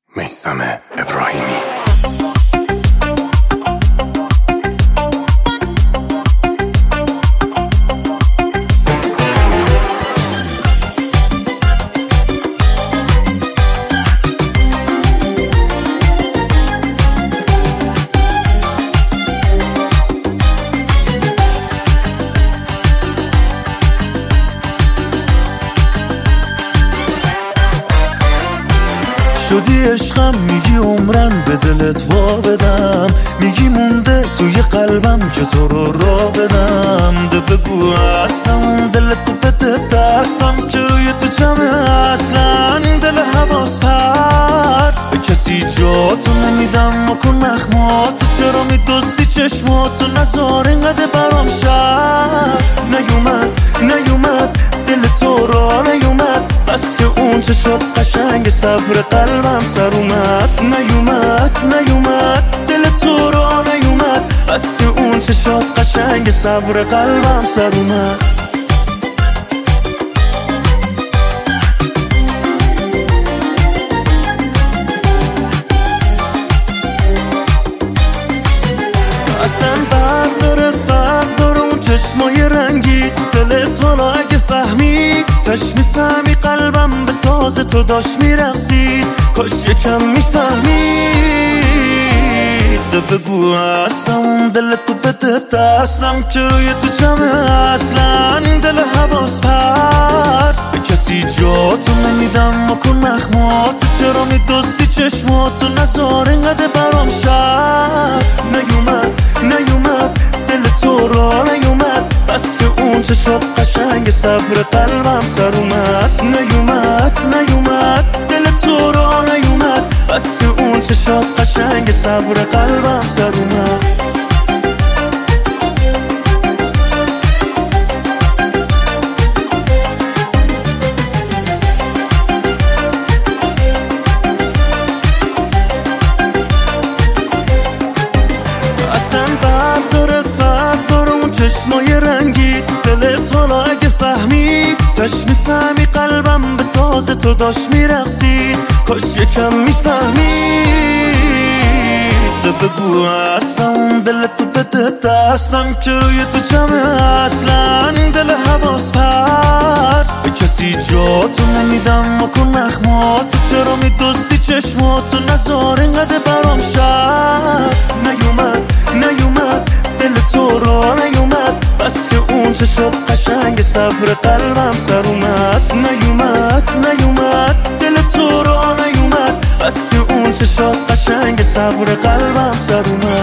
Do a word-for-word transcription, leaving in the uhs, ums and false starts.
میثم ابراهیمی. شدی عشقم، میگی عمرن به دلت وا بدم، میگی مونده توی قلبم که تو رو را بدم. ده بگو هستم دلت بده دستم که روی تو جمعه اصلا این دل حواس پرد. به کسی جاتو نمیدم مکن نخماتو، چرا میدستی چشماتو نزار اینقدر برام شد. نیومد نیومد دل تو را نیومد، بس که اون چه شد قشنگ صبر قلبم سر اومد. نیومد نیومد دل تو را نیومد، بس که اون چه شد قشنگ صبر قلبم سر اومد. اصلا برداره فرق داره اون چشمای رنگی تو دلت، حالا اگه فهمی تش میفهمی قلبم به ساز تو داشت میرقصید. کاش یکم میفهمید. ده بگو هستم دلتو بده دستم که روی تو جمعه اصلا این دل حواس پرد. به کسی جاتو نمیدم مکن نخماتو، چرا میدستی چشماتو نزار اینقدر برام شد. نیومد نیومد دل تو را نیومد، بس که اون چه شد قشنگ صبر قلبم سر اومد. نیومد نیومد دل تو را نیومد، بس که اون چه شد قشنگ صبر قلبم سر اومد. اصلا برداره فرق داره اون چشمای رنگی تو دلت، حالا اگه فهمی تش میفهمی قلبم به ساز تو داشت میرقصید. کاش یکم میفهمی. ده بگو هستم دلتو بده دستم که روی تو جمعه اصلا این دل حواس پرد. به کسی جاتو نمیدم مکن نخماتو، چرا میدستی چشماتو نزار اینقدر برام شد. نیومد نیومد دل تو را نیومد، بس که اون چه شد قشنگ صبر قلبم سر اومد. نیومد نیومد دل تو را نیومد، بس که اون چه شد قشنگ صبر قلبم سر اومد.